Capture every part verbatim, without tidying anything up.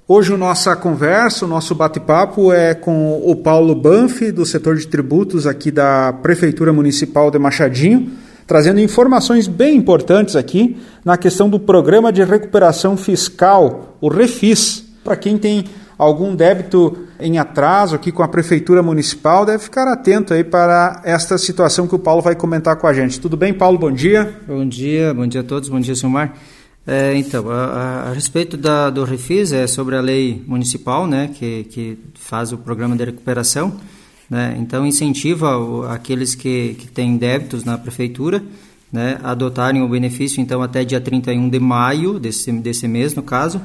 Hoje a nossa conversa, o nosso bate-papo é com o Paulo Banfi, do setor de tributos aqui da Prefeitura Municipal de Machadinho, trazendo informações bem importantes aqui na questão do Programa de Recuperação Fiscal, o Refis. Para quem tem algum débito em atraso aqui com a Prefeitura Municipal, deve ficar atento aí para esta situação que o Paulo vai comentar com a gente. Tudo bem, Paulo? Bom dia. Bom dia, bom dia a todos, bom dia, Silmar. É, então, a, a, a respeito da, do Refis, é sobre a lei municipal, né, que, que faz o programa de recuperação, né, então incentiva o, aqueles que, que têm débitos na prefeitura, né, a adotarem o benefício, então, até dia trinta e um de maio desse, desse mês, no caso,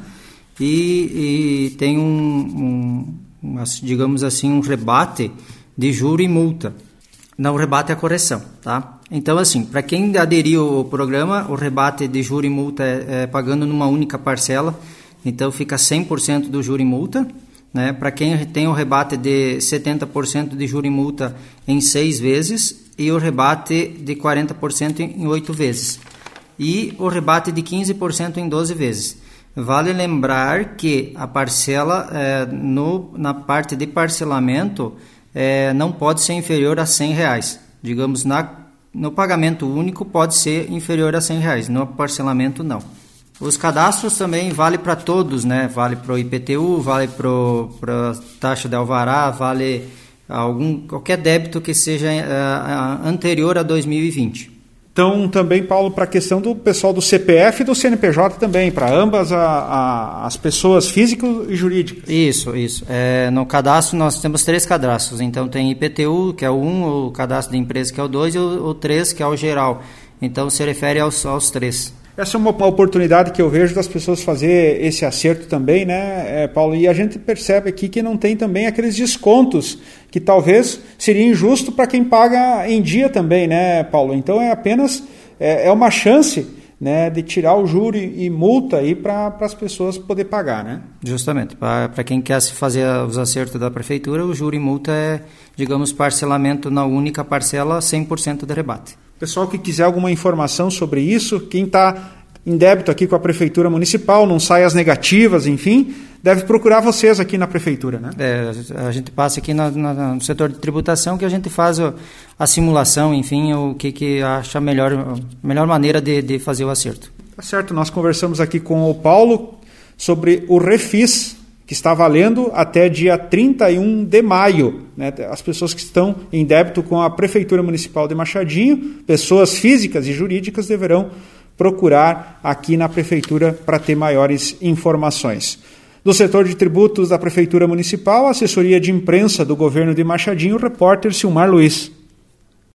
e, e tem um, um, digamos assim, um rebate de juro e multa. Não, o rebate é a correção, tá? Então, assim, para quem aderiu ao programa, o rebate de juro e multa é, é pagando numa única parcela, então fica cem por cento do juro e multa, né? Para quem tem o rebate de setenta por cento de juro e multa em seis vezes e o rebate de quarenta por cento em oito vezes e o rebate de quinze por cento em doze vezes. Vale lembrar que a parcela, é, no, na parte de parcelamento, é, não pode ser inferior a cem reais. Digamos, na, no pagamento único pode ser inferior a cem reais, no parcelamento não. Os cadastros também vale para todos, né? Vale para o I P T U, vale para a taxa de alvará, vale algum, qualquer débito que seja uh, anterior a dois mil e vinte. Então, também, Paulo, para a questão do pessoal do C P F e do C N P J também, para ambas a, a, as pessoas físicas e jurídicas. Isso, isso. É, no cadastro nós temos três cadastros, então tem I P T U, que é o um, o cadastro de empresa, que é o dois, e o, o três, que é o geral. Então, se refere aos, aos três. Essa é uma, uma oportunidade que eu vejo das pessoas fazer esse acerto também, né, é, Paulo? E a gente percebe aqui que não tem também aqueles descontos que talvez seria injusto para quem paga em dia também, né, Paulo? Então é apenas é, é uma chance, né, de tirar o juro e, e multa aí para as pessoas poder pagar, né? Justamente. Para quem quer se fazer os acertos da prefeitura, o juro e multa é, digamos, parcelamento na única parcela, cem por cento de rebate. Pessoal que quiser alguma informação sobre isso, quem está em débito aqui com a Prefeitura Municipal, não sai as negativas, enfim, deve procurar vocês aqui na Prefeitura, né? É, a gente passa aqui na, na, no setor de tributação que a gente faz a, a simulação, enfim, o que, que acha a melhor, a melhor maneira de, de fazer o acerto. Tá certo, nós conversamos aqui com o Paulo sobre o Refis, que está valendo até dia trinta e um de maio. Né? As pessoas que estão em débito com a Prefeitura Municipal de Machadinho, pessoas físicas e jurídicas, deverão procurar aqui na Prefeitura para ter maiores informações. Do setor de tributos da Prefeitura Municipal, assessoria de imprensa do governo de Machadinho, o repórter Silmar Luiz.